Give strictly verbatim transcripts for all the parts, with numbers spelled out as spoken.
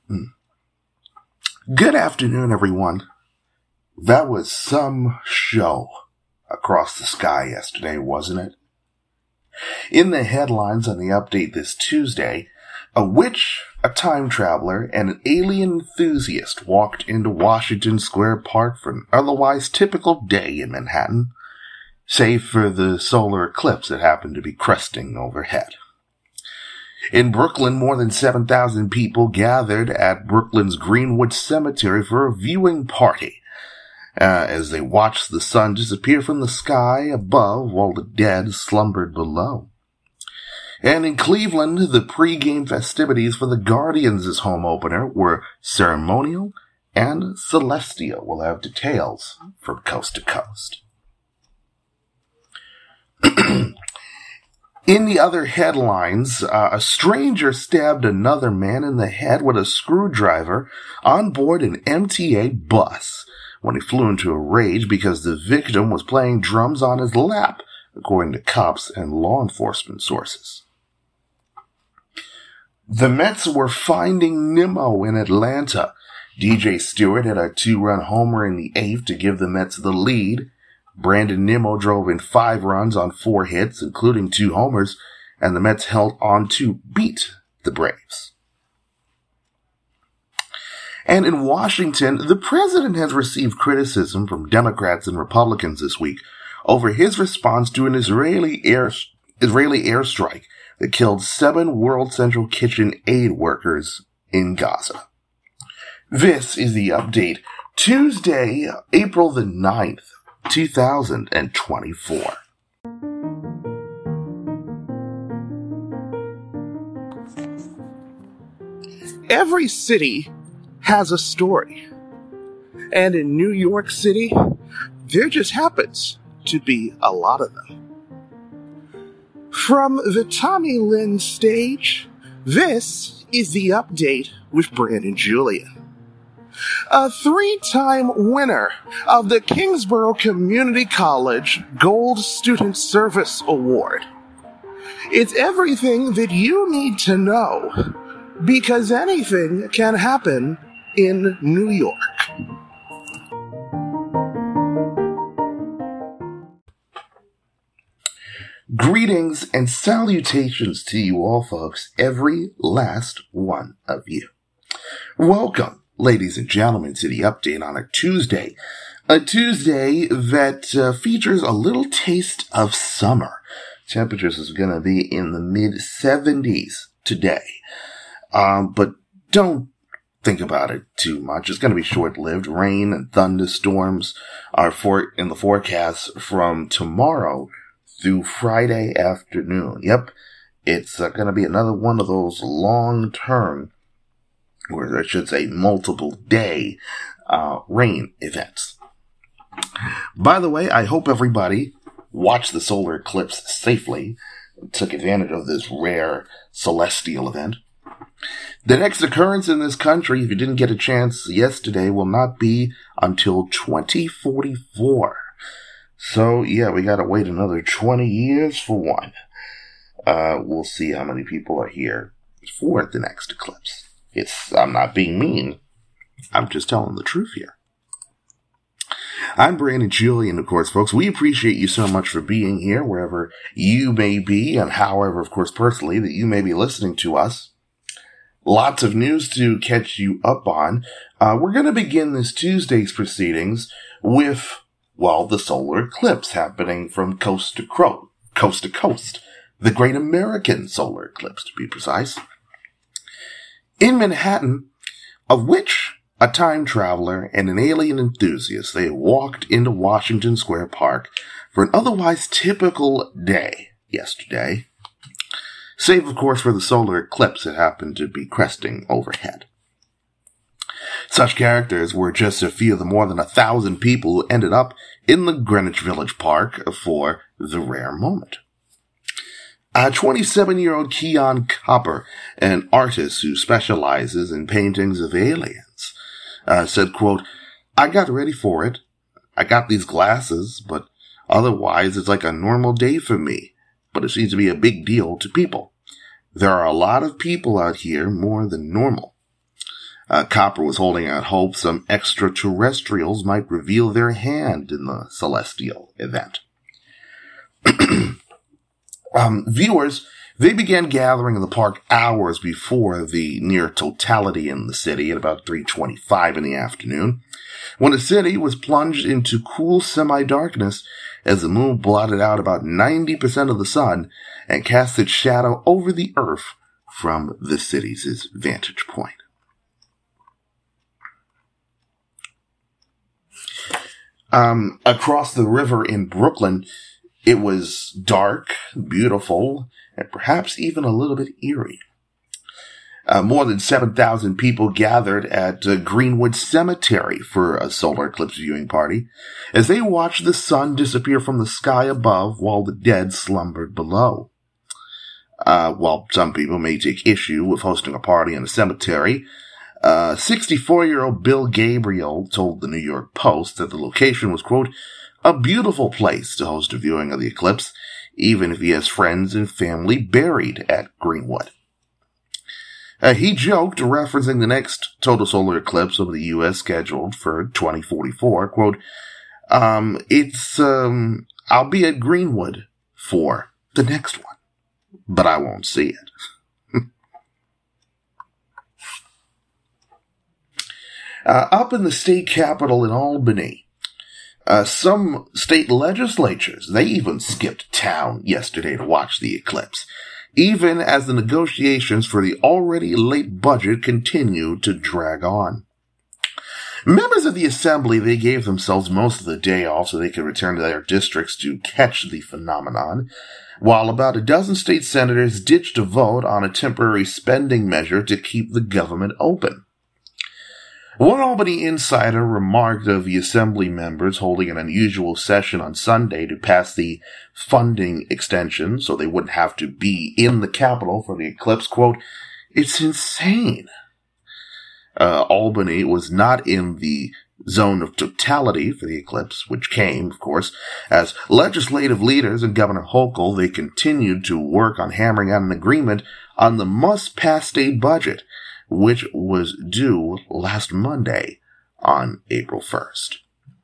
Good afternoon, everyone. That was some show across the sky yesterday, wasn't it? In the headlines on the update this Tuesday, a witch, a time traveler, and an alien enthusiast walked into Washington Square Park for an otherwise typical day in Manhattan, save for the solar eclipse that happened to be cresting overhead. In Brooklyn, more than seven thousand people gathered at Brooklyn's Greenwood Cemetery for a viewing party, uh, as they watched the sun disappear from the sky above while the dead slumbered below. And in Cleveland, the pre-game festivities for the Guardians' home opener were ceremonial and celestial. We'll have details from coast to coast. In the other headlines, uh, a stranger stabbed another man in the head with a screwdriver on board an M T A bus when he flew into a rage because the victim was playing drums on his lap, according to cops and law enforcement sources. The Mets were finding Nimmo in Atlanta. D J Stewart had a two-run homer in the eighth to give the Mets the lead. Brandon Nimmo drove in five runs on four hits, including two homers, and the Mets held on to beat the Braves. And in Washington, the president has received criticism from Democrats and Republicans this week over his response to an Israeli air, Israeli airstrike that killed seven World Central Kitchen aid workers in Gaza. This is the update, Tuesday, April the ninth. two thousand twenty-four. Every city has a story. And in New York City, there just happens to be a lot of them. From the Tommy Lynn stage, this is the update with Brandon Julian. A three-time winner of the Kingsborough Community College Gold Student Service Award. It's everything that you need to know, because anything can happen in New York. Greetings and salutations to you all, folks, every last one of you. Welcome, ladies and gentlemen, to the update on a Tuesday. A Tuesday that uh, features a little taste of summer. Temperatures is going to be in the mid seventies today. Um, but don't think about it too much. It's going to be short-lived. Rain and thunderstorms are for in the forecast from tomorrow through Friday afternoon. Yep, it's uh, going to be another one of those long-term, or I should say multiple day, uh, rain events. By the way, I hope everybody watched the solar eclipse safely, took advantage of this rare celestial event. The next occurrence in this country, if you didn't get a chance yesterday, will not be until twenty forty-four. So, yeah, we gotta wait another twenty years for one. Uh, we'll see how many people are here for the next eclipse. It's, I'm not being mean. I'm just telling the truth here. I'm Brandon Julian, of course, folks. We appreciate you so much for being here, wherever you may be, and however, of course, personally, that you may be listening to us. Lots of news to catch you up on. Uh, we're going to begin this Tuesday's proceedings with, well, the solar eclipse happening from coast to cro- coast to coast. The Great American Solar Eclipse, to be precise. In Manhattan, a witch, a time traveler, and an alien enthusiast, they walked into Washington Square Park for an otherwise typical day yesterday. Save, of course, for the solar eclipse that happened to be cresting overhead. Such characters were just a few of the more than a thousand people who ended up in the Greenwich Village Park for the rare moment. A twenty-seven-year-old Keon Copper, an artist who specializes in paintings of aliens, uh, said, quote, "I got ready for it. I got these glasses, but otherwise it's like a normal day for me. But it seems to be a big deal to people. There are a lot of people out here, more than normal. Uh, Copper was holding out hope some extraterrestrials might reveal their hand in the celestial event. um, viewers, they began gathering in the park hours before the near totality in the city at about three twenty-five in the afternoon, when the city was plunged into cool semi-darkness as the moon blotted out about ninety percent of the sun and cast its shadow over the earth from the city's vantage point. Um, across the river in Brooklyn, it was dark, beautiful, and perhaps even a little bit eerie. Uh, more than seven thousand people gathered at uh, Greenwood Cemetery for a solar eclipse viewing party as they watched the sun disappear from the sky above while the dead slumbered below. Uh, while some people may take issue with hosting a party in a cemetery, Uh, sixty-four-year-old Bill Gabriel told the New York Post that the location was, quote, a beautiful place to host a viewing of the eclipse, even if he has friends and family buried at Greenwood. Uh, he joked, referencing the next total solar eclipse over the U S scheduled for twenty forty-four, quote, um, it's, um, I'll be at Greenwood for the next one, but I won't see it. Uh, up in the state capitol in Albany, uh, some state legislatures, they even skipped town yesterday to watch the eclipse, even as the negotiations for the already late budget continue to drag on. Members of the assembly, they gave themselves most of the day off so they could return to their districts to catch the phenomenon, while about a dozen state senators ditched a vote on a temporary spending measure to keep the government open. One Albany insider remarked of the assembly members holding an unusual session on Sunday to pass the funding extension so they wouldn't have to be in the Capitol for the eclipse, quote, it's insane. Uh, Albany was not in the zone of totality for the eclipse, which came, of course, as legislative leaders and Governor Hochul, they continued to work on hammering out an agreement on the must-pass state budget, which was due last Monday on April first.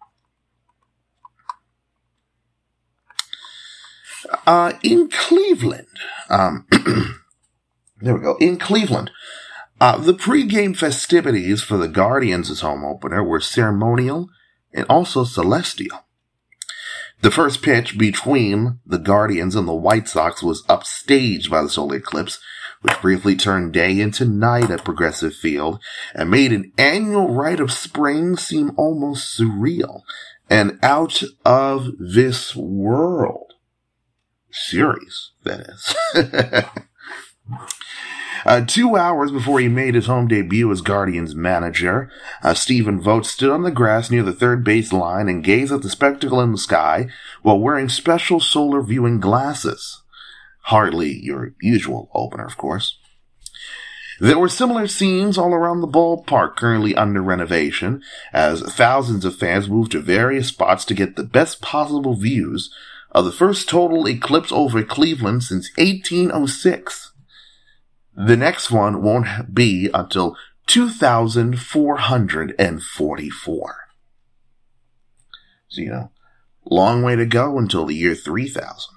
Uh, in Cleveland, um, there we go, in Cleveland, uh, the pregame festivities for the Guardians' home opener were ceremonial and also celestial. The first pitch between the Guardians and the White Sox was upstaged by the solar eclipse, which briefly turned day into night at Progressive Field and made an annual rite of spring seem almost surreal and out of this world. Series, that is. uh, two hours before he made his home debut as Guardians manager, uh, Stephen Vogt stood on the grass near the third base line and gazed at the spectacle in the sky while wearing special solar viewing glasses. Hardly your usual opener, of course. There were similar scenes all around the ballpark currently under renovation, as thousands of fans moved to various spots to get the best possible views of the first total eclipse over Cleveland since eighteen oh six. The next one won't be until two thousand four hundred forty-four. So, you know, long way to go until the year three thousand.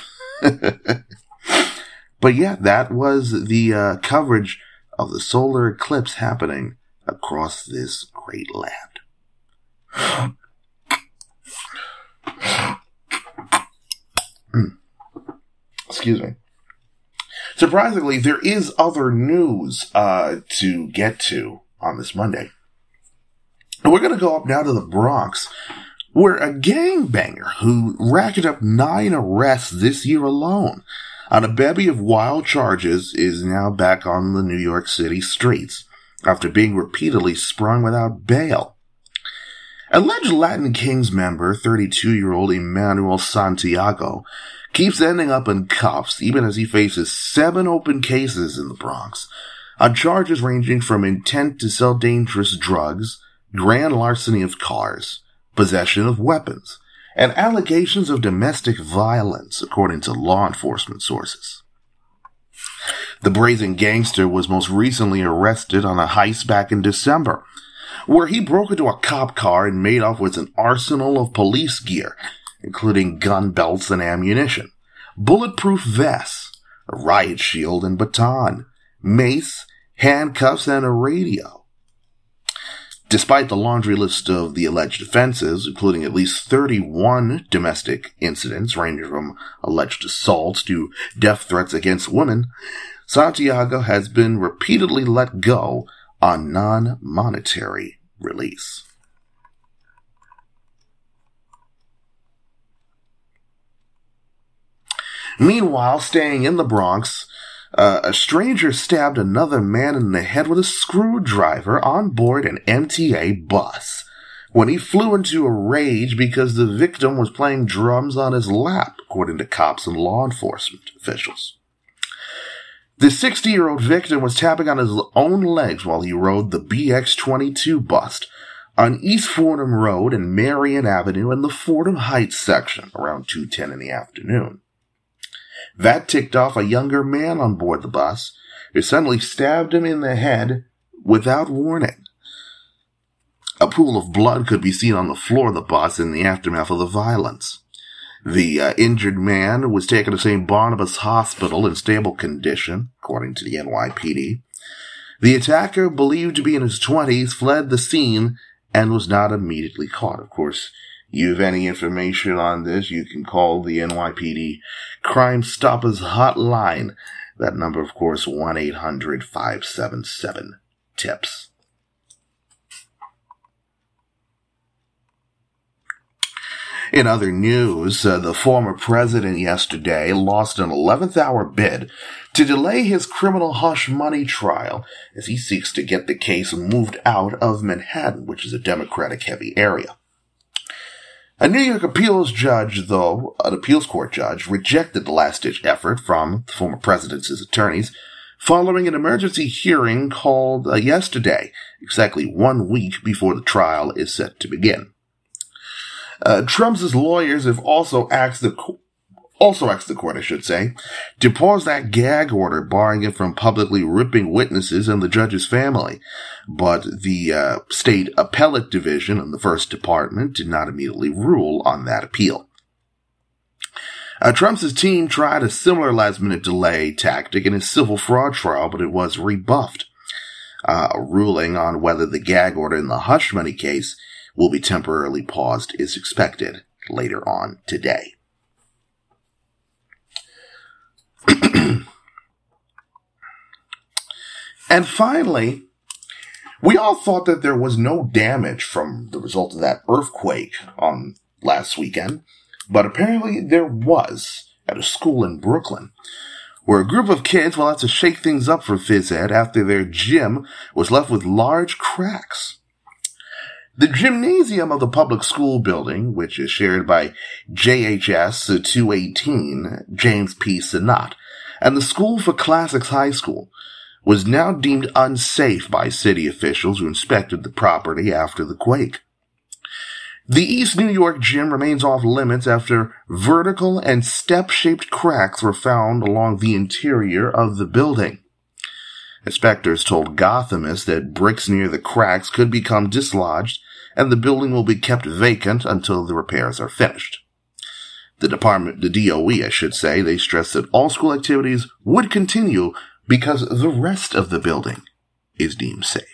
But yeah, that was the uh, coverage of the solar eclipse happening across this great land. Excuse me. Surprisingly, there is other news uh, to get to on this Monday. We're going to go up now to the Bronx, where a gangbanger who racked up nine arrests this year alone on a bevy of wild charges is now back on the New York City streets after being repeatedly sprung without bail. Alleged Latin Kings member, thirty-two-year-old Emmanuel Santiago, keeps ending up in cuffs even as he faces seven open cases in the Bronx on charges ranging from intent to sell dangerous drugs, grand larceny of cars, possession of weapons, and allegations of domestic violence, according to law enforcement sources. The brazen gangster was most recently arrested on a heist back in December, where he broke into a cop car and made off with an arsenal of police gear, including gun belts and ammunition, bulletproof vests, a riot shield and baton, mace, handcuffs, and a radio. Despite the laundry list of the alleged offenses, including at least thirty-one domestic incidents ranging from alleged assaults to death threats against women, Santiago has been repeatedly let go on non-monetary release. Meanwhile, staying in the Bronx, uh, a stranger stabbed another man in the head with a screwdriver on board an M T A bus when he flew into a rage because the victim was playing drums on his lap, according to cops and law enforcement officials. The sixty-year-old victim was tapping on his own legs while he rode the B X twenty-two bus on East Fordham Road and Marion Avenue in the Fordham Heights section around two ten in the afternoon. That ticked off a younger man on board the bus, who suddenly stabbed him in the head without warning. A pool of blood could be seen on the floor of the bus in the aftermath of the violence. The uh, injured man was taken to Saint Barnabas Hospital in stable condition, according to the N Y P D. The attacker, believed to be in his twenties, fled the scene and was not immediately caught. Of course, you have any information on this, you can call the N Y P D Crime Stoppers hotline. That number, of course, one eight hundred five seven seven TIPS. In other news, uh, the former president yesterday lost an eleventh hour bid to delay his criminal hush money trial as he seeks to get the case moved out of Manhattan, which is a Democratic-heavy area. A New York appeals judge, though, an appeals court judge, rejected the last-ditch effort from the former president's attorneys following an emergency hearing called uh, yesterday, exactly one week before the trial is set to begin. Uh, Trump's lawyers have also asked the co- also asked the court, I should say, to pause that gag order barring it from publicly ripping witnesses and the judge's family. But the uh, state appellate division in the First Department did not immediately rule on that appeal. Uh, Trump's team tried a similar last-minute delay tactic in his civil fraud trial, but it was rebuffed. Uh, a ruling on whether the gag order in the hush money case will be temporarily paused is expected later on today. And finally, we all thought that there was no damage from the result of that earthquake on last weekend, but apparently there was at a school in Brooklyn, where a group of kids will have to shake things up for phys ed after their gym was left with large cracks. The gymnasium of the public school building, which is shared by J H S two eighteen, James P. Sinat, and the School for Classics High School, was now deemed unsafe by city officials who inspected the property after the quake. The East New York gym remains off limits after vertical and step-shaped cracks were found along the interior of the building. Inspectors told Gothamist that bricks near the cracks could become dislodged and the building will be kept vacant until the repairs are finished. The department, the D O E, I should say, they stressed that all school activities would continue because the rest of the building is deemed safe.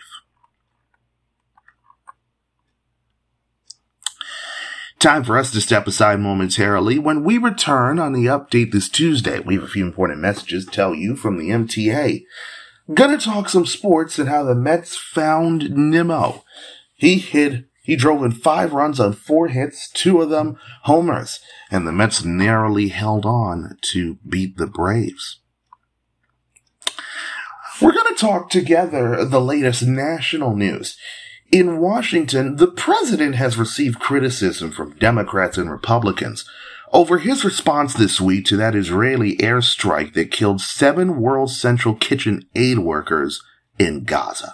Time for us to step aside momentarily. When we return on the update this Tuesday, we have a few important messages to tell you from the M T A. Gonna talk some sports and how the Mets found Nimmo. He hit, he drove in five runs on four hits, two of them homers, and the Mets narrowly held on to beat the Braves. We're going to talk together the latest national news. In Washington, the president has received criticism from Democrats and Republicans over his response this week to that Israeli airstrike that killed seven World Central Kitchen aid workers in Gaza.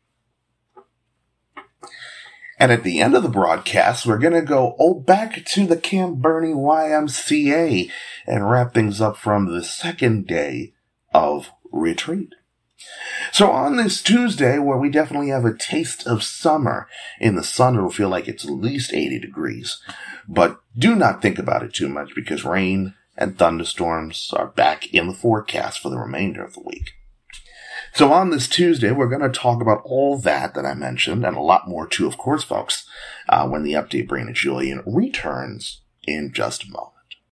And at the end of the broadcast, we're going to go oh, back to the Camp Bernie Y M C A and wrap things up from the second day of retreat. So on this Tuesday, where we definitely have a taste of summer, in the sun it'll feel like it's at least eighty degrees. But do not think about it too much, because rain and thunderstorms are back in the forecast for the remainder of the week. So on this Tuesday, we're going to talk about all that that I mentioned, and a lot more too, of course, folks, uh, when the update Brain and Julian returns in just a moment.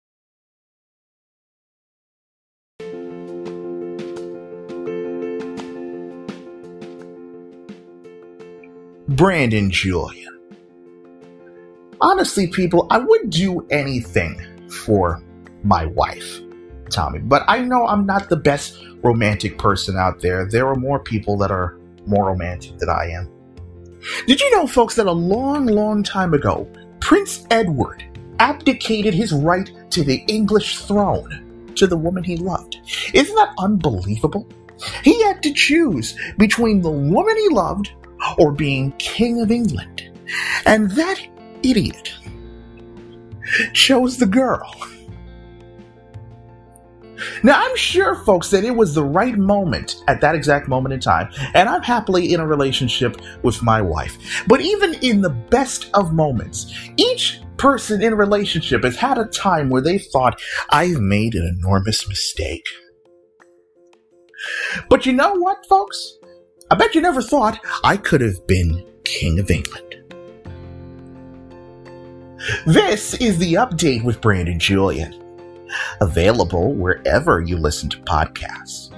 Brandon Julian. Honestly, people, I would do anything for my wife, Tommy, but I know I'm not the best romantic person out there. There are more people that are more romantic than I am. Did you know, folks, that a long, long time ago, Prince Edward abdicated his right to the English throne to the woman he loved? Isn't that unbelievable? He had to choose between the woman he loved or being King of England. And that idiot chose the girl. Now, I'm sure, folks, that it was the right moment at that exact moment in time, and I'm happily in a relationship with my wife. But even in the best of moments, each person in a relationship has had a time where they thought, I've made an enormous mistake. But you know what, folks? I bet you never thought I could have been King of England. This is the update with Brandon Julian. Available wherever you listen to podcasts.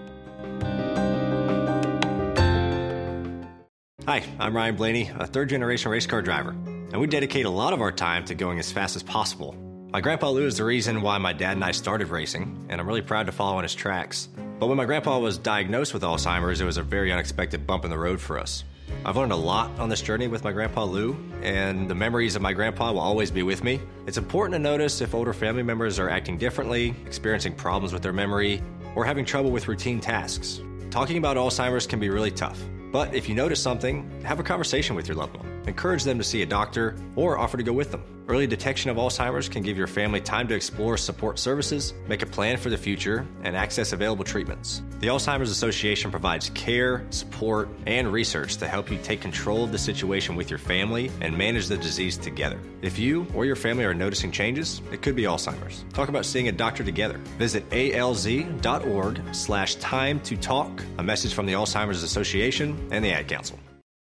Hi, I'm Ryan Blaney, a third-generation race car driver, and we dedicate a lot of our time to going as fast as possible. My grandpa Lou is the reason why my dad and I started racing, and I'm really proud to follow in his tracks. But when my grandpa was diagnosed with Alzheimer's, it was a very unexpected bump in the road for us. I've learned a lot on this journey with my grandpa Lou, and the memories of my grandpa will always be with me. It's important to notice if older family members are acting differently, experiencing problems with their memory, or having trouble with routine tasks. Talking about Alzheimer's can be really tough, but if you notice something, have a conversation with your loved one. Encourage them to see a doctor or offer to go with them. Early detection of Alzheimer's can give your family time to explore support services, make a plan for the future, and access available treatments. The Alzheimer's Association provides care, support, and research to help you take control of the situation with your family and manage the disease together. If you or your family are noticing changes, it could be Alzheimer's. Talk about seeing a doctor together. Visit alz.org slash time to talk, a message from the Alzheimer's Association and the Ad Council.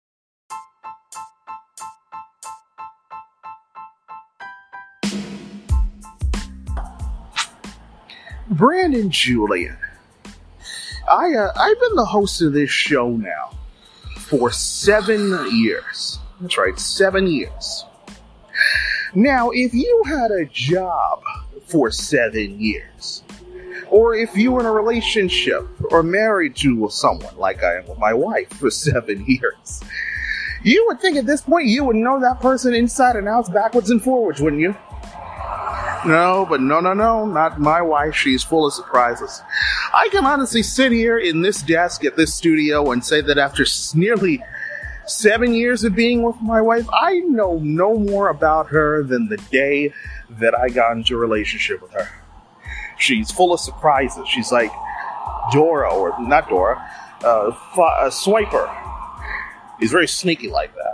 Brandon Julian. I, uh, I've been the host of this show now for seven years. That's right, seven years. Now, if you had a job for seven years, or if you were in a relationship or married to someone like I am with my wife for seven years, you would think at this point you would know that person inside and out, backwards and forwards, wouldn't you? No, but no, no, no, not my wife. She's full of surprises. I can honestly sit here in this desk at this studio and say that after nearly seven years of being with my wife, I know no more about her than the day that I got into a relationship with her. She's full of surprises. She's like Dora, or not Dora, uh, a Swiper. He's very sneaky like that.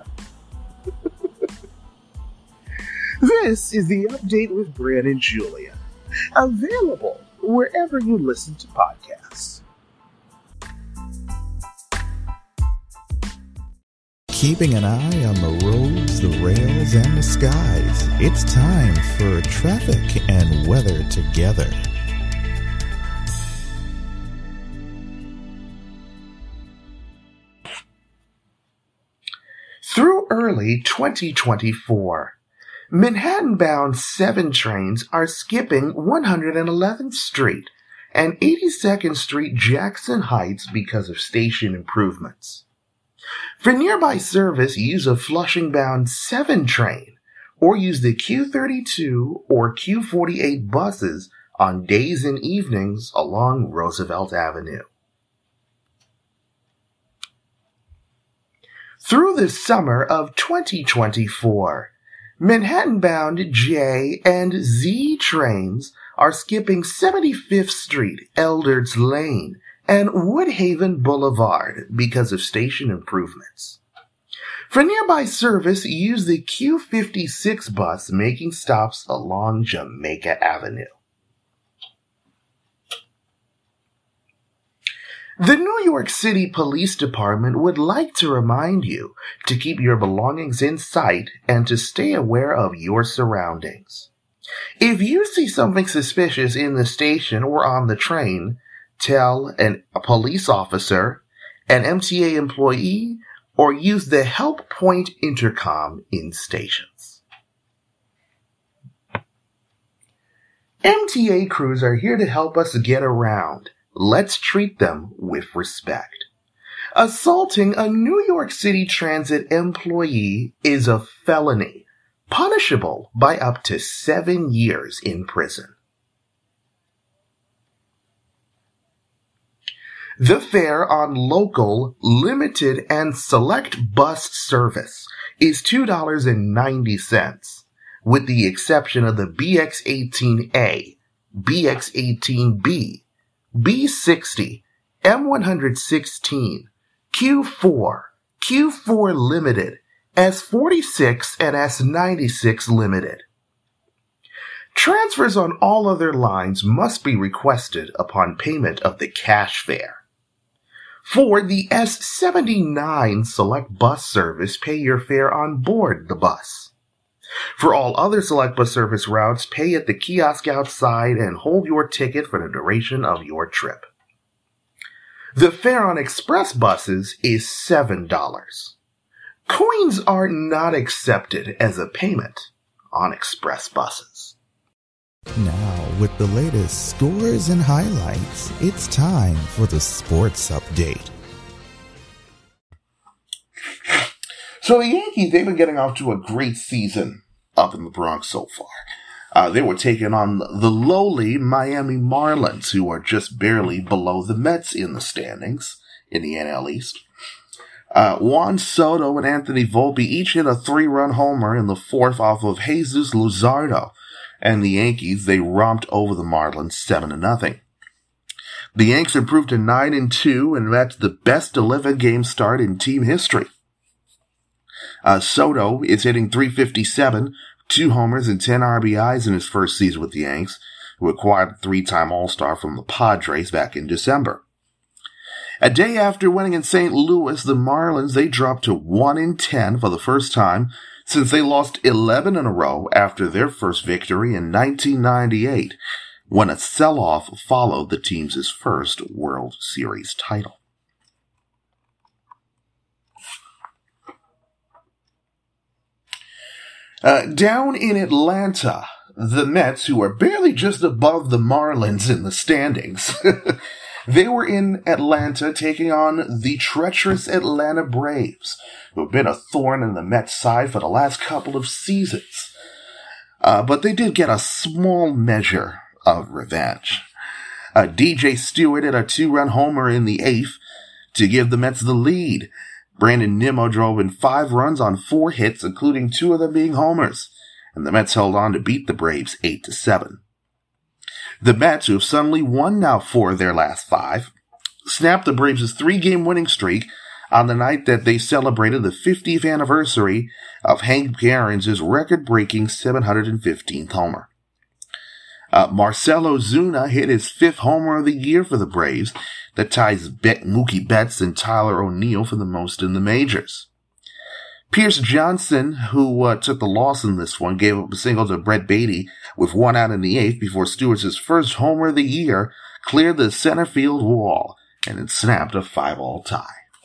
This is the update with Brandon Julian, available wherever you listen to podcasts. Keeping an eye on the roads, the rails, and the skies, it's time for traffic and weather together. Through early twenty twenty-four, Manhattan-bound seven trains are skipping one hundred eleventh Street and eighty-second Street Jackson Heights because of station improvements. For nearby service, use a Flushing-bound seven train or use the Q thirty-two or Q forty-eight buses on days and evenings along Roosevelt Avenue. Through the summer of twenty twenty-four, Manhattan-bound J and Z trains are skipping seventy-fifth Street, Eldred's Lane, and Woodhaven Boulevard because of station improvements. For nearby service, use the Q fifty-six bus making stops along Jamaica Avenue. The New York City Police Department would like to remind you to keep your belongings in sight and to stay aware of your surroundings. If you see something suspicious in the station or on the train, tell an, a police officer, an M T A employee, or use the Help Point intercom in stations. M T A crews are here to help us get around. Let's treat them with respect. Assaulting a New York City Transit employee is a felony, punishable by up to seven years in prison. The fare on local, limited, and select bus service is two dollars and ninety cents, with the exception of the B X eighteen A, B X eighteen B, B sixty, M one sixteen, Q four, Q four Limited, S forty-six, and S ninety-six Limited. Transfers on all other lines must be requested upon payment of the cash fare. For the S seventy-nine select bus service, pay your fare on board the bus. For all other select bus service routes, pay at the kiosk outside and hold your ticket for the duration of your trip. The fare on express buses is seven dollars. Coins are not accepted as a payment on express buses. Now, with the latest scores and highlights, it's time for the sports update. So the Yankees, they've been getting off to a great season up in the Bronx so far. Uh, they were taking on the lowly Miami Marlins, who are just barely below the Mets in the standings in the N L East. Uh, Juan Soto and Anthony Volpe each hit a three-run homer in the fourth off of Jesus Luzardo, and the Yankees, they romped over the Marlins seven to nothing. The Yanks improved to nine and two, and that's the best eleven game start in team history. Uh, Soto is hitting three fifty-seven, two homers and ten R B Is in his first season with the Yanks, who acquired a three-time All-Star from the Padres back in December. A day after winning in Saint Louis, the Marlins, they dropped to one and ten for the first time since they lost eleven in a row after their first victory in nineteen ninety-eight, when a sell-off followed the team's first World Series title. Uh, down in Atlanta, the Mets, who are barely just above the Marlins in the standings, they were in Atlanta taking on the treacherous Atlanta Braves, who have been a thorn in the Mets' side for the last couple of seasons. Uh, but they did get a small measure of revenge. Uh, D J Stewart hit a two-run homer in the eighth to give the Mets the lead. Brandon Nimmo drove in five runs on four hits, including two of them being homers, and the Mets held on to beat the Braves eight to seven. The Mets, who have suddenly won now four of their last five, snapped the Braves' three-game winning streak on the night that they celebrated the fiftieth anniversary of Hank Aaron's record-breaking seven hundred fifteenth homer. Uh, Marcelo Zuna hit his fifth homer of the year for the Braves, that ties Bet- Mookie Betts and Tyler O'Neill for the most in the majors. Pierce Johnson, who uh, took the loss in this one, gave up a single to Brett Beatty with one out in the eighth before Stewart's first homer of the year cleared the center field wall and it snapped a five-all tie.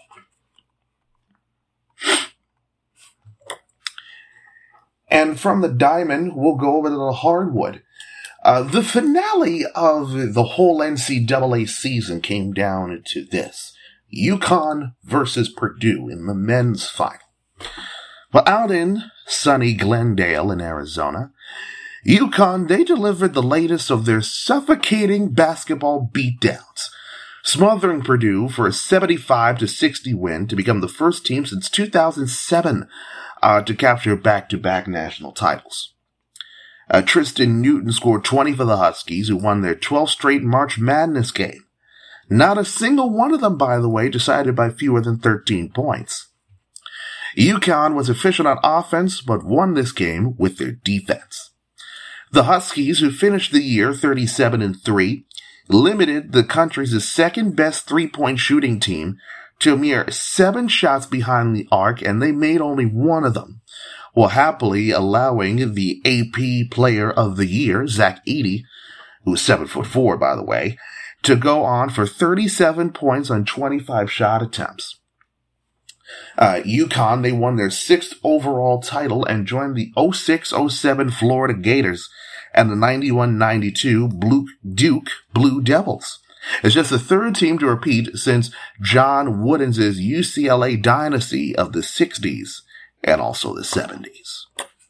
And from the diamond, we'll go over to the hardwood. Uh, the finale of the whole N C double A season came down to this. UConn versus Purdue in the men's final. Well, out in sunny Glendale in Arizona, UConn, they delivered the latest of their suffocating basketball beatdowns, smothering Purdue for a seventy-five to sixty win to become the first team since two thousand seven uh, to capture back-to-back national titles. Uh, Tristan Newton scored twenty for the Huskies, who won their twelfth straight March Madness game. Not a single one of them, by the way, decided by fewer than thirteen points. UConn was efficient on offense, but won this game with their defense. The Huskies, who finished the year thirty-seven and three, limited the country's second-best three-point shooting team to a mere seven shots behind the arc, and they made only one of them, while happily allowing the A P Player of the Year, Zach Edey, who was seven foot four, by the way, to go on for thirty-seven points on twenty-five shot attempts. Uh, UConn, they won their sixth overall title and joined the oh six oh seven Florida Gators and the ninety-one ninety-two Blue Duke Blue Devils. It's just the third team to repeat since John Wooden's U C L A dynasty of the sixties and also the seventies.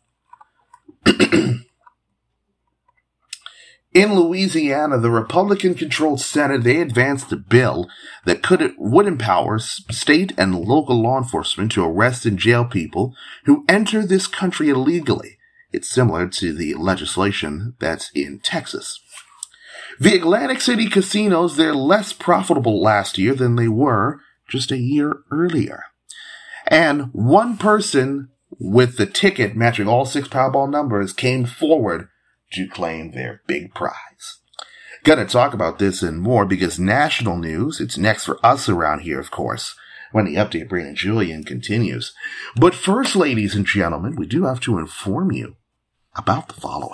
In Louisiana, the Republican-controlled Senate, they advanced a bill that could would empower state and local law enforcement to arrest and jail people who enter this country illegally. It's similar to the legislation that's in Texas. The Atlantic City casinos, they're less profitable last year than they were just a year earlier. And one person with the ticket matching all six Powerball numbers came forward to claim their big prize. Gonna talk about this and more because national news, it's next for us around here, of course, when the update Brandon Julian continues. But first, ladies and gentlemen, we do have to inform you about the following.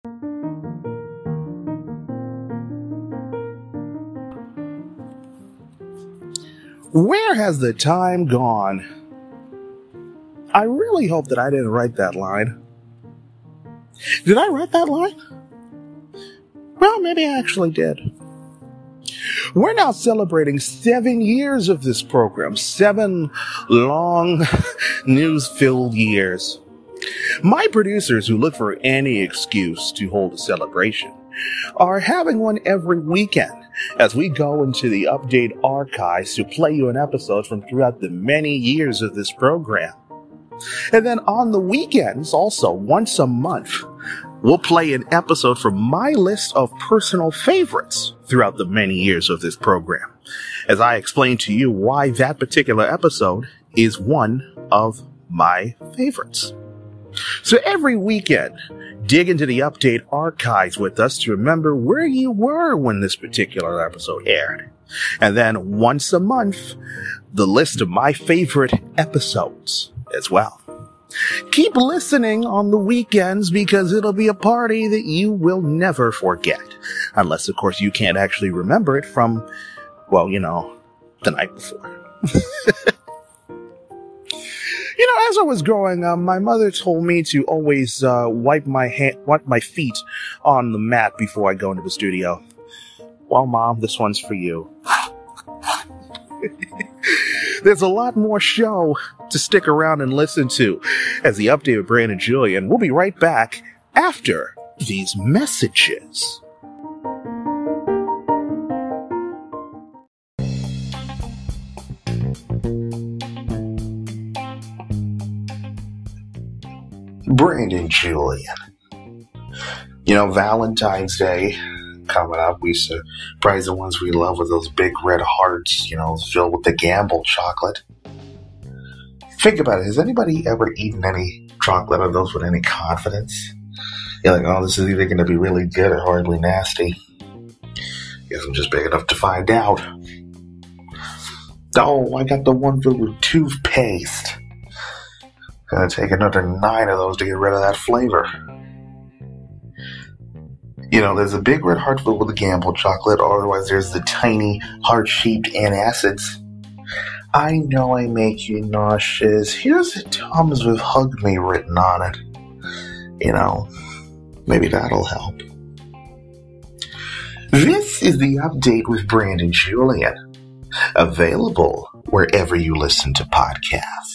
Where has the time gone? I really hope that I didn't write that line. Did I write that line? Well, maybe I actually did. We're now celebrating seven years of this program. Seven long, news-filled years. My producers, who look for any excuse to hold a celebration, are having one every weekend as we go into the Update archives to play you an episode from throughout the many years of this program. And then on the weekends, also once a month, we'll play an episode from my list of personal favorites throughout the many years of this program, as I explain to you why that particular episode is one of my favorites. So every weekend, dig into the Update archives with us to remember where you were when this particular episode aired. And then once a month, the list of my favorite episodes as well. Keep listening on the weekends because it'll be a party that you will never forget. Unless, of course, you can't actually remember it from, well, you know, the night before. You know, as I was growing up, my mother told me to always uh, wipe my hand, wipe my feet on the mat before I go into the studio. Well, Mom, this one's for you. There's a lot more show to stick around and listen to as the Update with Brandon Julian. We'll be right back after these messages. Brandon Julian. You know, Valentine's Day coming up, we surprise the ones we love with those big red hearts, you know, filled with the Gamble chocolate. Think about it. Has anybody ever eaten any chocolate of those with any confidence? You're like, oh, this is either going to be really good or horribly nasty. Guess I'm just big enough to find out. Oh, I got the one filled with toothpaste. Gonna take another nine of those to get rid of that flavor. You know, there's a big red heart filled with the Gamble chocolate, or otherwise there's the tiny heart-shaped antacids. I know I make you nauseous. Here's a Tums with Hug Me written on it. You know, maybe that'll help. This is the Update with Brandon Julian. Available wherever you listen to podcasts.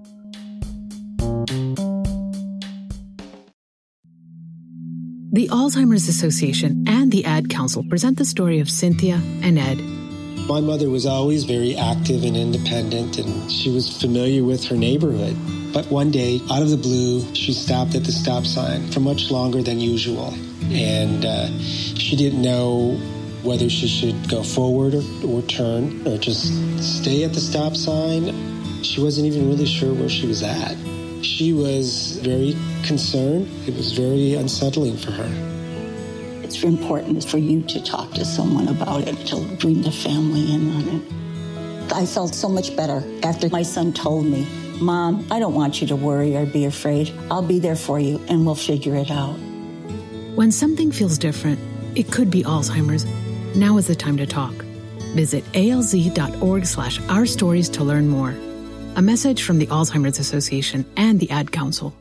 The Alzheimer's Association and the Ad Council present the story of Cynthia and Ed. My mother was always very active and independent, and she was familiar with her neighborhood. But one day, out of the blue, she stopped at the stop sign for much longer than usual. And uh, she didn't know whether she should go forward or, or turn or just stay at the stop sign. She wasn't even really sure where she was at. She was very concerned. It was very unsettling for her. It's important for you to talk to someone about it, to bring the family in on it. I felt so much better after my son told me, Mom, I don't want you to worry or be afraid. I'll be there for you and we'll figure it out. When something feels different, it could be Alzheimer's. Now is the time to talk. Visit alz.org slash our stories to learn more. A message from the Alzheimer's Association and the Ad Council.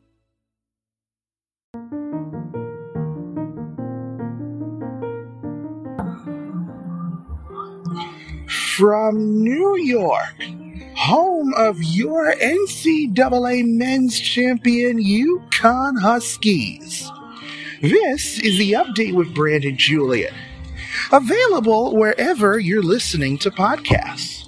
From New York, home of your N C double A men's champion UConn Huskies, this is the Update with Brandon Julian, available wherever you're listening to podcasts.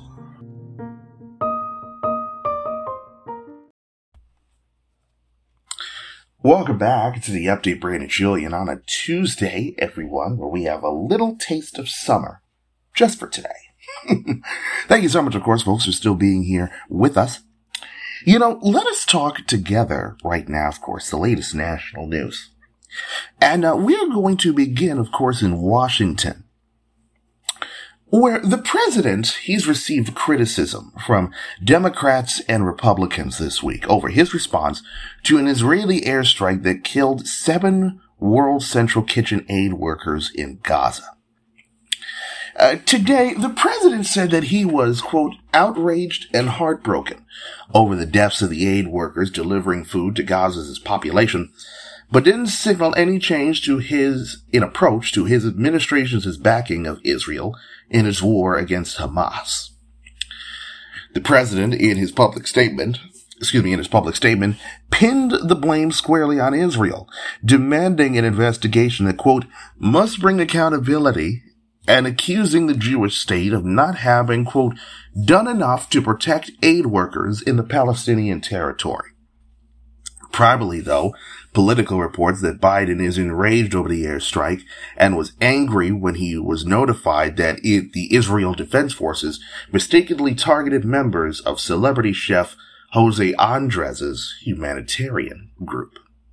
Welcome back to the Update Brandon Julian on a Tuesday, everyone, where we have a little taste of summer just for today. Thank you so much, of course, folks, for still being here with us. You know, let us talk together right now, of course, the latest national news. And uh, we are going to begin, of course, in Washington, where the president, he's received criticism from Democrats and Republicans this week over his response to an Israeli airstrike that killed seven World Central Kitchen aid workers in Gaza. Uh, today, the president said that he was, quote, outraged and heartbroken over the deaths of the aid workers delivering food to Gaza's population, but didn't signal any change to his, in approach to his administration's backing of Israel in its war against Hamas. The president, in his public statement, excuse me, in his public statement, pinned the blame squarely on Israel, demanding an investigation that, quote, must bring accountability and accusing the Jewish state of not having, quote, done enough to protect aid workers in the Palestinian territory. Privately, though, Politico reports that Biden is enraged over the airstrike and was angry when he was notified that it, the Israel Defense Forces mistakenly targeted members of celebrity chef Jose Andres' humanitarian group.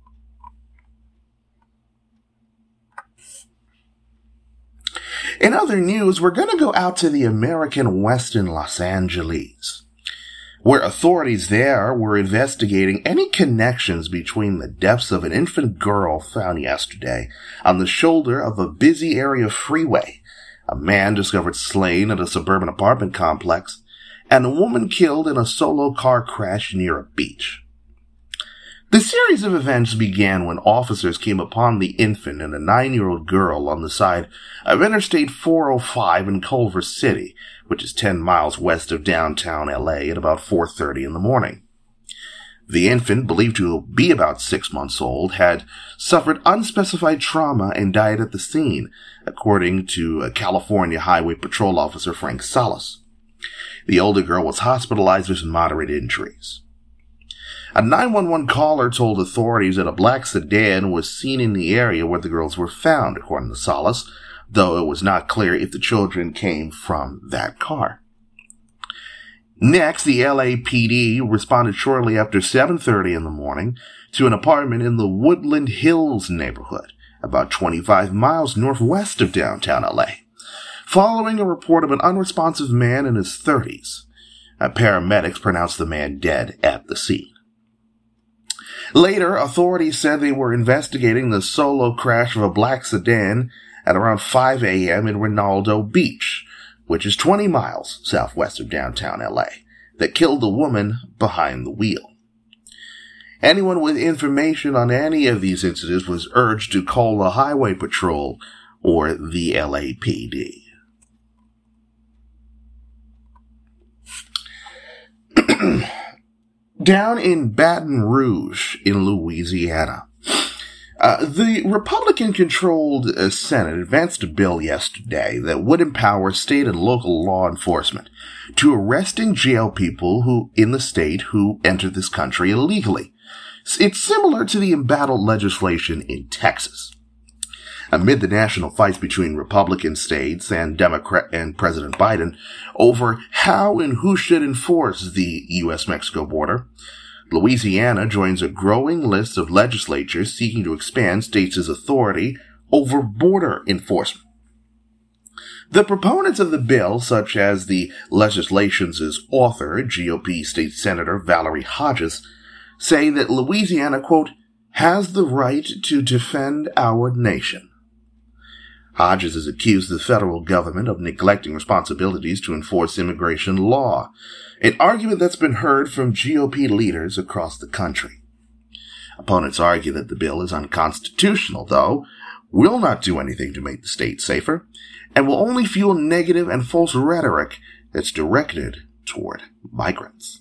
In other news, we're going to go out to the American West in Los Angeles, where authorities there were investigating any connections between the deaths of an infant girl found yesterday on the shoulder of a busy area freeway, a man discovered slain at a suburban apartment complex, and a woman killed in a solo car crash near a beach. The series of events began when officers came upon the infant and a nine-year-old girl on the side of Interstate four oh five in Culver City, which is ten miles west of downtown L A, at about four thirty in the morning. The infant, believed to be about six months old, had suffered unspecified trauma and died at the scene, according to a California Highway Patrol officer Frank Salas. The older girl was hospitalized with moderate injuries. A nine one one caller told authorities that a black sedan was seen in the area where the girls were found, according to Salas, though it was not clear if the children came from that car. Next, the L A P D responded shortly after seven thirty in the morning to an apartment in the Woodland Hills neighborhood, about twenty-five miles northwest of downtown L A, following a report of an unresponsive man in his thirties. Uh, paramedics pronounced the man dead at the scene. Later, authorities said they were investigating the solo crash of a black sedan at around five a.m. in Ronaldo Beach, which is twenty miles southwest of downtown L A, that killed the woman behind the wheel. Anyone with information on any of these incidents was urged to call the Highway Patrol or the L A P D. Down in Baton Rouge in Louisiana, uh, the Republican-controlled uh, Senate advanced a bill yesterday that would empower state and local law enforcement to arrest and jail people who in the state who enter this country illegally. It's similar to the embattled legislation in Texas. amid the national fights between Republican states and Democrat and President Biden over how and who should enforce the U S Mexico border. Louisiana joins a growing list of legislatures seeking to expand states' authority over border enforcement. The proponents of the bill, such as the legislation's author, G O P State Senator Valerie Hodges, say that Louisiana, quote, has the right to defend our nation. Hodges has accused the federal government of neglecting responsibilities to enforce immigration law, an argument that's been heard from G O P leaders across the country. Opponents argue that the bill is unconstitutional, though, will not do anything to make the state safer, and will only fuel negative and false rhetoric that's directed toward migrants.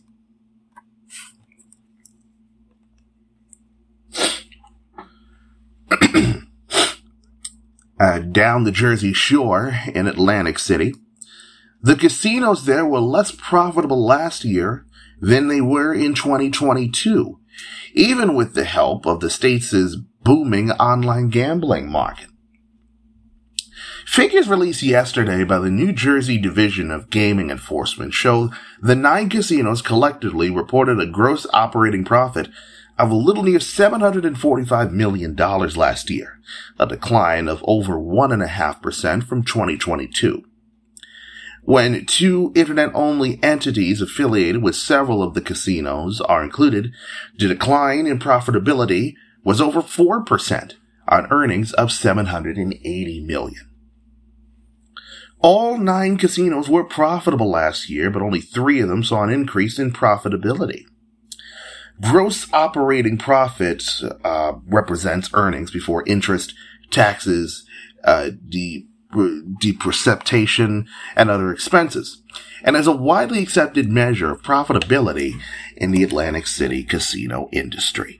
uh, down the Jersey Shore in Atlantic City, the casinos there were less profitable last year than they were in twenty twenty-two, even with the help of the state's booming online gambling market. Figures released yesterday by the New Jersey Division of Gaming Enforcement show the nine casinos collectively reported a gross operating profit of a little near seven hundred forty-five million dollars last year, a decline of over one point five percent from twenty twenty-two. When two internet-only entities affiliated with several of the casinos are included, the decline in profitability was over four percent on earnings of seven hundred eighty million dollars. All nine casinos were profitable last year, but only three of them saw an increase in profitability. Gross operating profit uh, represents earnings before interest, taxes, uh, de- depreciation, and other expenses, and is a widely accepted measure of profitability in the Atlantic City casino industry.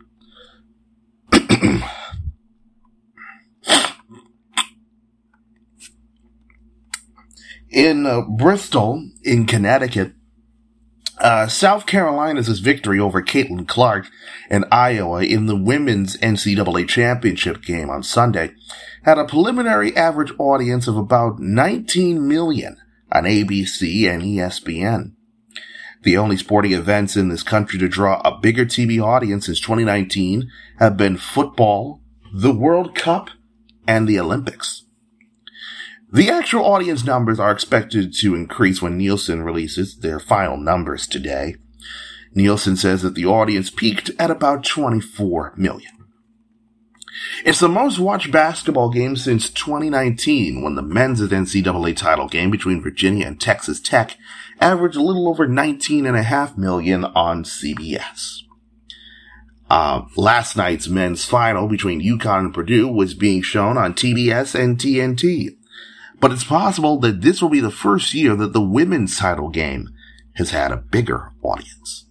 In uh, Bristol, in Connecticut, uh, South Carolina's victory over Caitlin Clark in Iowa in the women's N C double A championship game on Sunday had a preliminary average audience of about nineteen million on A B C and E S P N. The only sporting events in this country to draw a bigger T V audience since twenty nineteen have been football, the World Cup, and the Olympics. The actual audience numbers are expected to increase when Nielsen releases their final numbers today. Nielsen says that the audience peaked at about twenty-four million. It's the most watched basketball game since twenty nineteen, when the men's N C double A title game between Virginia and Texas Tech averaged a little over nineteen point five million on C B S. Uh, last night's men's final between UConn and Purdue was being shown on T B S and T N T. But it's possible that this will be the first year that the women's title game has had a bigger audience.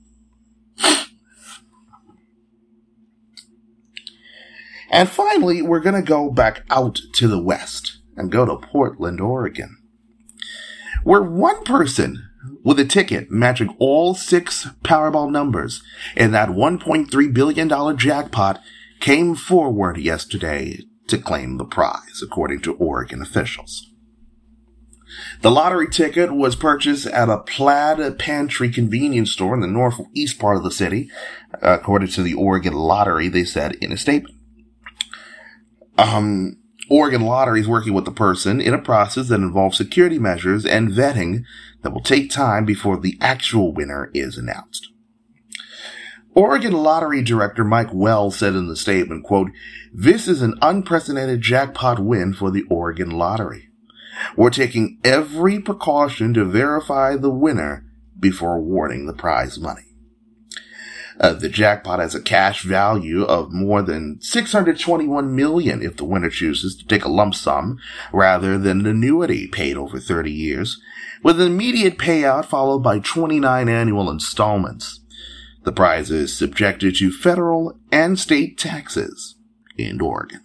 And finally, we're going to go back out to the West and go to Portland, Oregon, where one person with a ticket matching all six Powerball numbers in that one point three billion dollars jackpot came forward yesterday to claim the prize, according to Oregon officials. The lottery ticket was purchased at a Plaid Pantry convenience store in the northeast part of the city, according to the Oregon Lottery, they said in a statement. Um, Oregon Lottery is working with the person in a process that involves security measures and vetting that will take time before the actual winner is announced. Oregon Lottery Director Mike Wells said in the statement, quote, "This is an unprecedented jackpot win for the Oregon Lottery. We're taking every precaution to verify the winner before awarding the prize money." Uh, the jackpot has a cash value of more than six hundred twenty-one million dollars if the winner chooses to take a lump sum rather than an annuity paid over thirty years, with an immediate payout followed by twenty-nine annual installments. The prize is subjected to federal and state taxes in Oregon.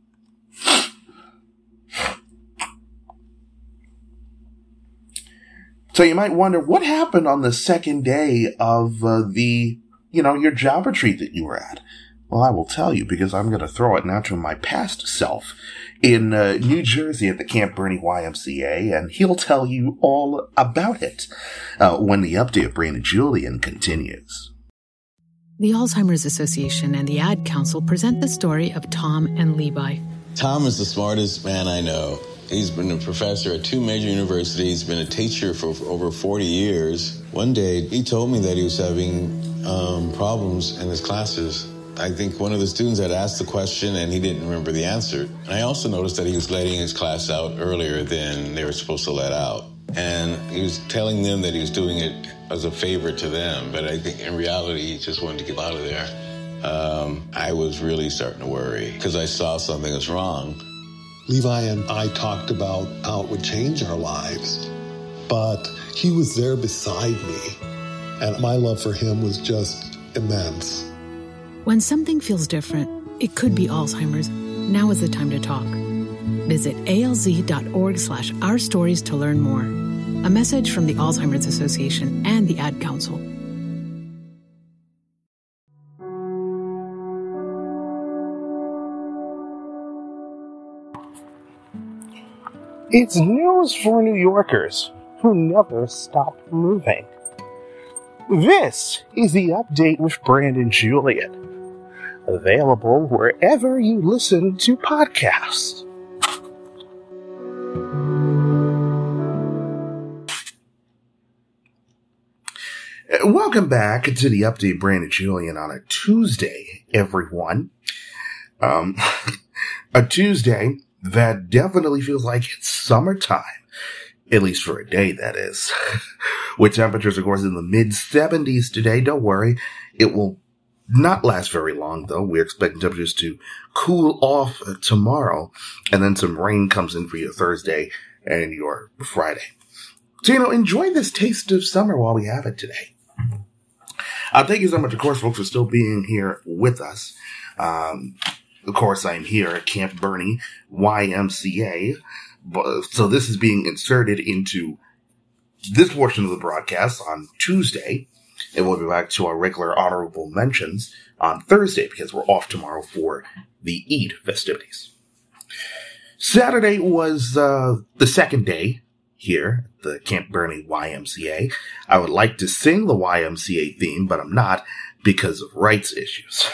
So you might wonder what happened on the second day of uh, the, you know, your job retreat that you were at. Well, I will tell you, because I'm going to throw it now to my past self in uh, New Jersey at the Camp Bernie Y M C A, and he'll tell you all about it uh, when the update of Brandon Julien continues. The Alzheimer's Association and the Ad Council present the story of Tom and Levi. Tom is the smartest man I know. He's been a professor at two major universities, been a teacher for, for over forty years. One day, he told me that he was having um, problems in his classes. I think one of the students had asked the question and he didn't remember the answer. And I also noticed that he was letting his class out earlier than they were supposed to let out. And he was telling them that he was doing it as a favor to them. But I think in reality, he just wanted to get out of there. Um, I was really starting to worry because I saw something was wrong. Levi and I talked about how it would change our lives. But he was there beside me. And my love for him was just immense. When something feels different, it could be Alzheimer's. Now is the time to talk. Visit alz.org slash our stories to learn more. A message from the Alzheimer's Association and the Ad Council. It's news for New Yorkers who never stop moving. This is the update with Brandon Julien. Available wherever you listen to podcasts. Welcome back to the update, Brandon Julien, on a Tuesday, everyone. Um, a Tuesday that definitely feels like it's summertime. At least for a day, that is. With temperatures, of course, in the mid seventies today. Don't worry. It will not last very long, though. We're expecting temperatures to cool off tomorrow. And then some rain comes in for your Thursday and your Friday. So, you know, enjoy this taste of summer while we have it today. Uh, thank you so much, of course, folks, for still being here with us. Um, of course, I'm here at Camp Bernie Y M C A. So this is being inserted into this portion of the broadcast on Tuesday. And we'll be back to our regular honorable mentions on Thursday because we're off tomorrow for the Eid festivities. Saturday was uh, the second day here at the Camp Bernie Y M C A. I would like to sing the Y M C A theme, but I'm not because of rights issues.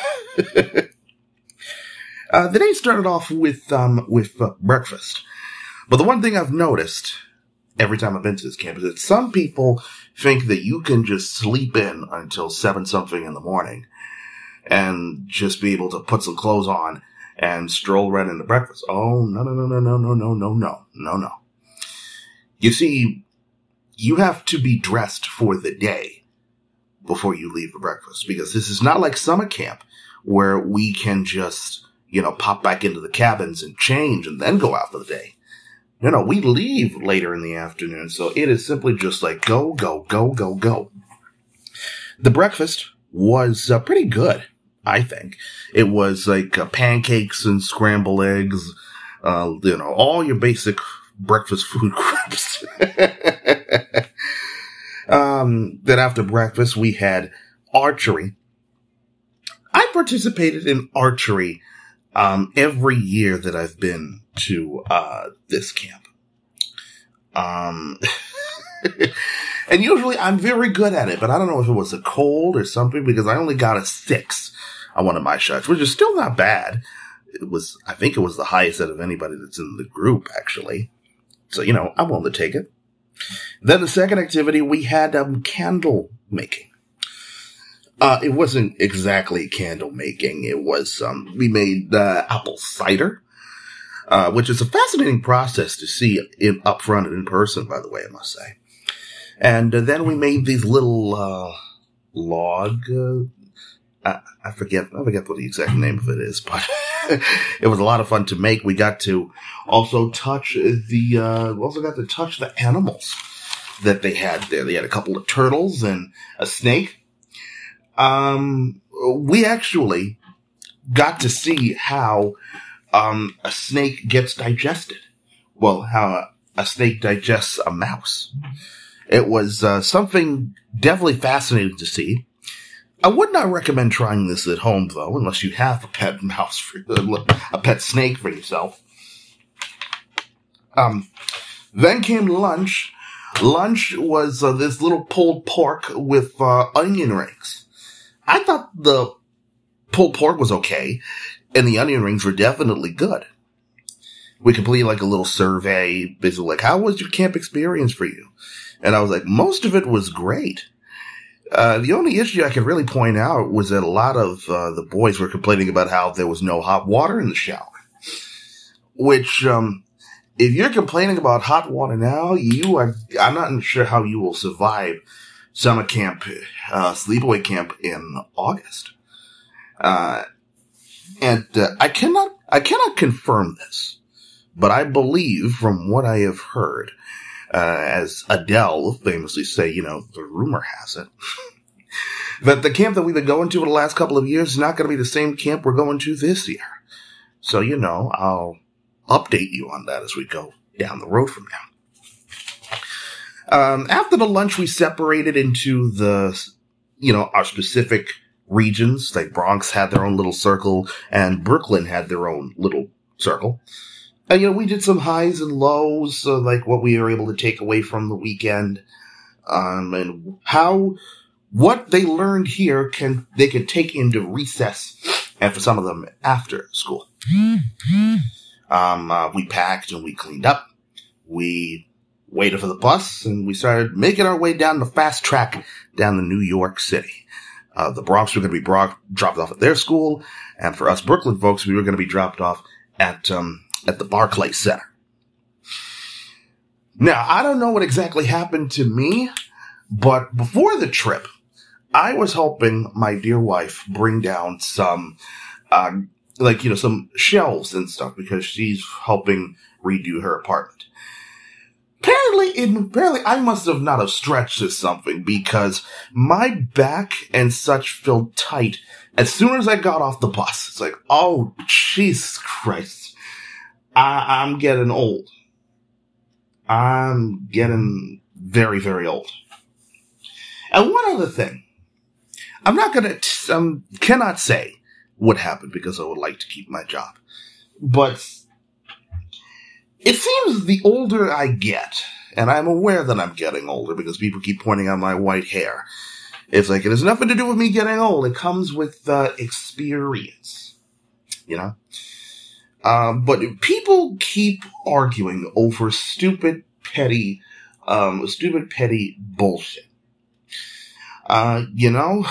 uh, the day started off with um, with uh, breakfast. But the one thing I've noticed every time I've been to this camp is that some people think that you can just sleep in until seven something in the morning and just be able to put some clothes on and stroll right into breakfast. Oh, no, no, no, no, no, no, no, no, no, no, no. You see, you have to be dressed for the day before you leave for breakfast because this is not like summer camp where we can just, you know, pop back into the cabins and change and then go out for the day. No, no, we leave later in the afternoon, so it is simply just like go, go, go, go, go. The breakfast was uh, pretty good, I think. It was like uh, pancakes and scrambled eggs, uh, you know, all your basic breakfast food groups. um, then after breakfast, we had archery. I participated in archery um, every year that I've been to uh this camp. Um and usually I'm very good at it, but I don't know if it was a cold or something because I only got a six on one of my shots, which is still not bad. It was, I think it was the highest out of anybody that's in the group, actually. So, you know, I'm willing to take it. Then the second activity, we had um candle making. Uh, it wasn't exactly candle making. It was, um, we made uh, apple cider. Uh, which is a fascinating process to see in, up front and in person, by the way, I must say. And uh, then we made these little uh, log. Uh, I, I forget. I forget what the exact name of it is, but it was a lot of fun to make. We got to also touch the. Uh, we also got to touch the animals that they had there. They had a couple of turtles and a snake. Um, we actually got to see how. Um, a snake gets digested. Well, how a, a snake digests a mouse. It was uh, something definitely fascinating to see. I would not recommend trying this at home, though, unless you have a pet mouse, for, a pet snake for yourself. Um, then came lunch. Lunch was uh, this little pulled pork with uh, onion rings. I thought the pulled pork was okay, and the onion rings were definitely good. We completed like a little survey, basically like, how was your camp experience for you? And I was like, most of it was great. Uh, the only issue I could really point out was that a lot of uh, the boys were complaining about how there was no hot water in the shower. Which, um, if you're complaining about hot water now, you are, I'm not sure how you will survive summer camp, uh, sleepaway camp in August. Uh, and, uh, I cannot, I cannot confirm this, but I believe from what I have heard, uh, as Adele famously say, you know, the rumor has it, that the camp that we've been going to for the last couple of years is not going to be the same camp we're going to this year. So, you know, I'll update you on that as we go down the road from now. Um, after the lunch, we separated into the, you know, our specific regions. Like Bronx had their own little circle and Brooklyn had their own little circle. And, you know, we did some highs and lows, so like what we were able to take away from the weekend, um, and how, what they learned here can, they can take into recess and for some of them after school. Um, uh, we packed and we cleaned up. We waited for the bus and we started making our way down the fast track down to New York City. Uh, the Bronx were going to be brought, dropped off at their school. And for us Brooklyn folks, we were going to be dropped off at, um, at the Barclay Center. Now, I don't know what exactly happened to me, but before the trip, I was helping my dear wife bring down some, uh, like, you know, some shelves and stuff because she's helping redo her apartment. Apparently, it, apparently I must have not have stretched to something because my back and such felt tight as soon as I got off the bus. It's like, oh, Jesus Christ. I, I'm getting old. I'm getting very, very old. And one other thing. I'm not gonna, t- um, cannot say what happened because I would like to keep my job. But it seems the older I get, and I'm aware that I'm getting older because people keep pointing out my white hair. It's like, it has nothing to do with me getting old. It comes with, uh, experience. You know? Um, but people keep arguing over stupid, petty, um, stupid, petty bullshit. Uh, you know?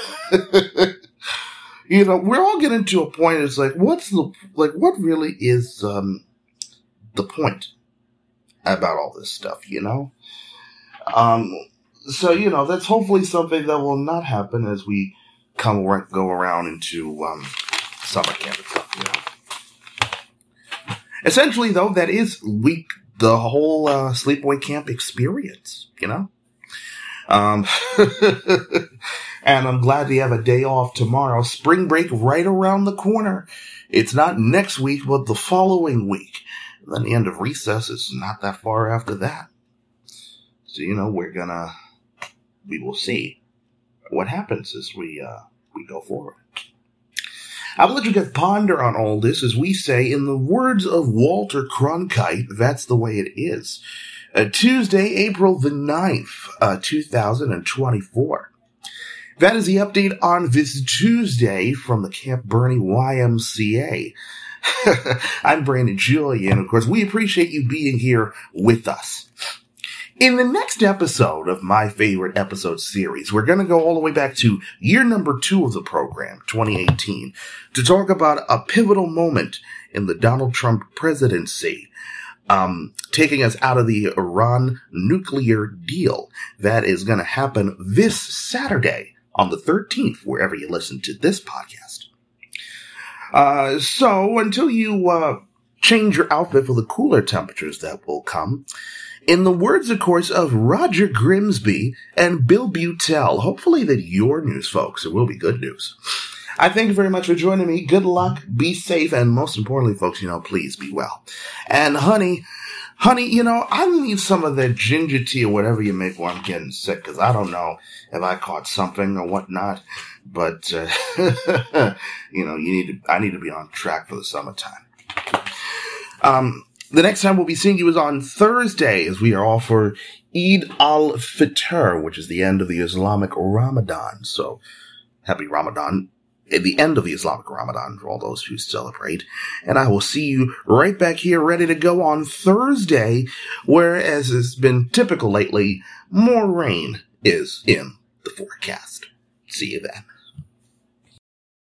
You know, we're all getting to a point, it's like, what's the, like, what really is, um, the point about all this stuff, you know? Um, so, you know, that's hopefully something that will not happen as we come, go around into, um, summer camp and stuff, you know? Essentially, though, that is week, the whole, uh, sleepaway camp experience, you know? Um, and I'm glad we have a day off tomorrow. Spring break right around the corner. It's not next week, but the following week. And then the end of recess is not that far after that. So, you know, we're gonna, we will see what happens as we, uh, we go forward. I will let you guys ponder on all this as we say, in the words of Walter Cronkite, that's the way it is. Uh, Tuesday, April the ninth, uh, two thousand twenty-four. That is the update on this Tuesday from the Camp Bernie Y M C A. I'm Brandon Julia, and of course, we appreciate you being here with us. In the next episode of My Favorite Episode series, we're going to go all the way back to year number two of the program, twenty eighteen, to talk about a pivotal moment in the Donald Trump presidency. Um, taking us out of the Iran nuclear deal that is going to happen this Saturday on the thirteenth, wherever you listen to this podcast. Uh, so until you, uh, change your outfit for the cooler temperatures that will come, in the words, of course, of Roger Grimsby and Bill Butel, hopefully that your news, folks, it will be good news. I thank you very much for joining me. Good luck, be safe, and most importantly, folks, you know, please be well. And honey, Honey, you know, I need some of that ginger tea or whatever you make while I'm getting sick, because I don't know if I caught something or whatnot. But, uh, you know, you need to, I need to be on track for the summertime. Um, the next time we'll be seeing you is on Thursday, as we are all for Eid al-Fitr, which is the end of the Islamic Ramadan. So, happy Ramadan. At the end of the Islamic Ramadan for all those who celebrate. And I will see you right back here ready to go on Thursday, where, as has been typical lately, more rain is in the forecast. See you then.